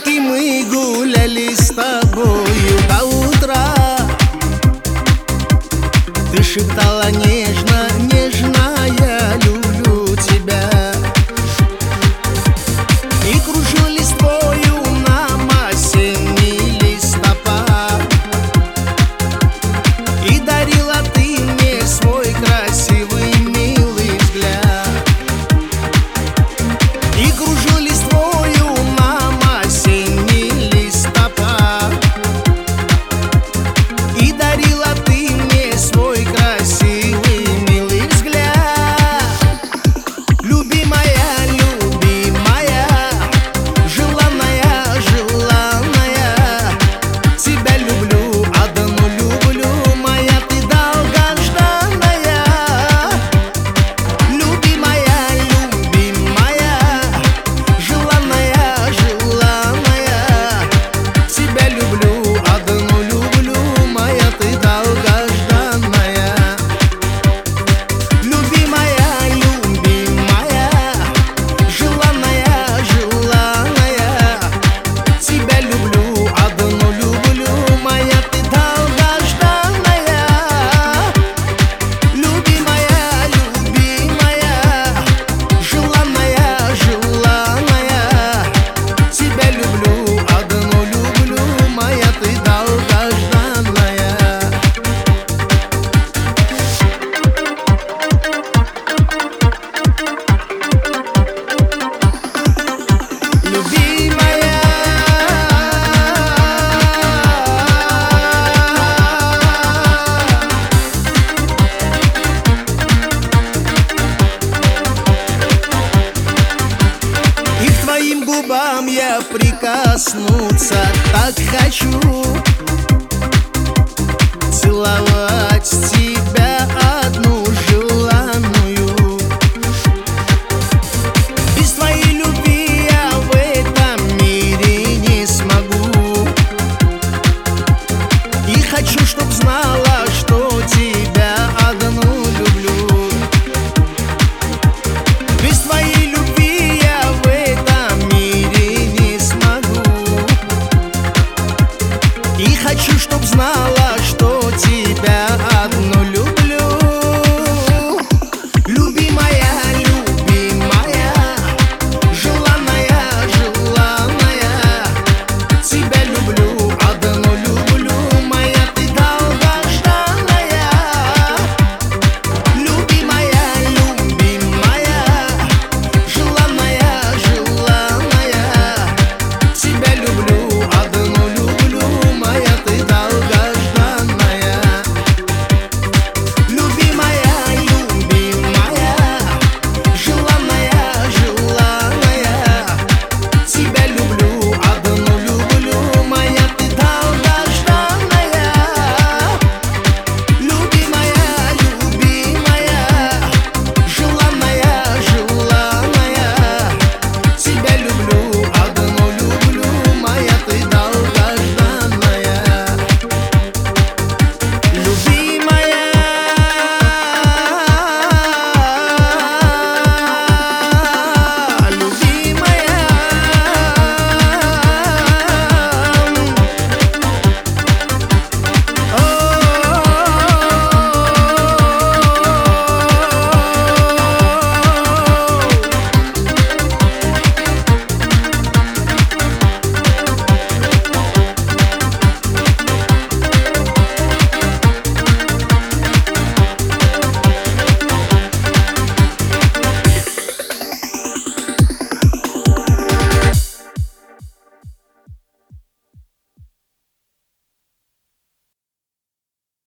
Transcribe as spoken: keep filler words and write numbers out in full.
парке мы гуляли с тобою до утра. Ты шептала нежно, нежно, я люблю тебя. И кружу листвою нам осенний листопад. И дарила ты мне свой красивый, милый взгляд. И кружу листвою нам осенний листопад. И дарила ты мне свой красивый, милый взгляд. Любимая, любимая, желанная, желанная, тебя люблю, одну люблю, моя ты долгожданная. Любимая, любимая, желанная, желанная, тебя люблю, одну люблю, моя ты долгожданная. Любимая, любимая, желанная, желанная, тебя люблю, одну люблю, моя ты долгожданная. Любимая, любимая, желанная, желанная, тебя люблю, одну люблю, моя ты долгожданная. Любимая, и к твоим губам я прикоснуться так хочу. Целовать тебя одну